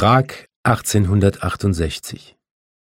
Prag 1868.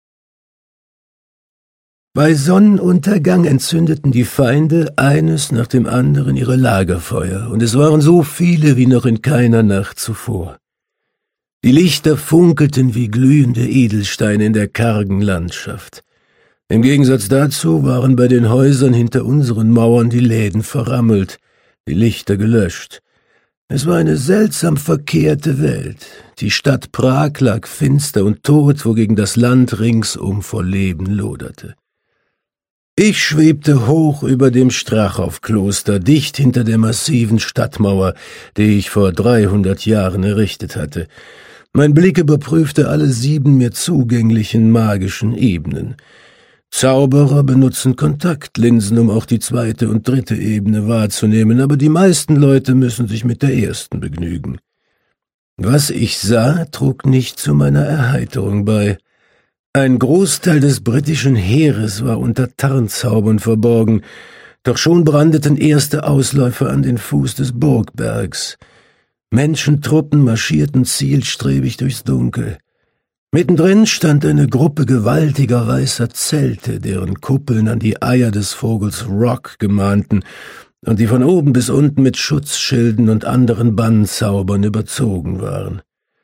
Bei Sonnenuntergang entzündeten die Feinde eines nach dem anderen ihre Lagerfeuer, und es waren so viele wie noch in keiner Nacht zuvor. Die Lichter funkelten wie glühende Edelsteine in der kargen Landschaft. Im Gegensatz dazu waren bei den Häusern hinter unseren Mauern die Läden verrammelt, die Lichter gelöscht. Es war eine seltsam verkehrte Welt. Die Stadt Prag lag finster und tot, wogegen das Land ringsum vor Leben loderte. Ich schwebte hoch über dem Strachow-Kloster, dicht hinter der massiven Stadtmauer, die ich vor 300 Jahren errichtet hatte. Mein Blick überprüfte alle 7 mir zugänglichen magischen Ebenen. Zauberer benutzen Kontaktlinsen, um auch die 2. und 3. Ebene wahrzunehmen, aber die meisten Leute müssen sich mit der 1. begnügen. Was ich sah, trug nicht zu meiner Erheiterung bei. Ein Großteil des britischen Heeres war unter Tarnzaubern verborgen, doch schon brandeten erste Ausläufer an den Fuß des Burgbergs. Menschentruppen marschierten zielstrebig durchs Dunkel. Mittendrin stand eine Gruppe gewaltiger weißer Zelte, deren Kuppeln an die Eier des Vogels Rock gemahnten und die von oben bis unten mit Schutzschilden und anderen Bannzaubern überzogen waren.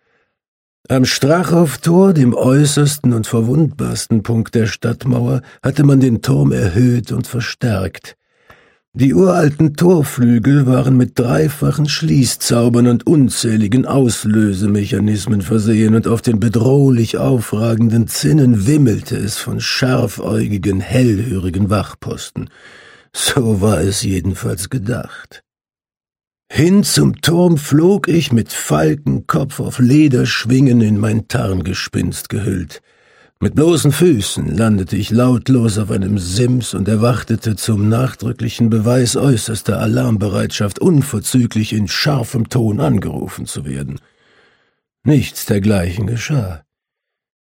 Am Strachow-Tor, dem äußersten und verwundbarsten Punkt der Stadtmauer, hatte man den Turm erhöht und verstärkt. Die uralten Torflügel waren mit 3-fachen Schließzaubern und unzähligen Auslösemechanismen versehen, und auf den bedrohlich aufragenden Zinnen wimmelte es von scharfäugigen, hellhörigen Wachposten. So war es jedenfalls gedacht. Hin zum Turm flog ich mit Falkenkopf auf Lederschwingen in mein Tarngespinst gehüllt. Mit bloßen Füßen landete ich lautlos auf einem Sims und erwartete zum nachdrücklichen Beweis äußerster Alarmbereitschaft unverzüglich in scharfem Ton angerufen zu werden. Nichts dergleichen geschah.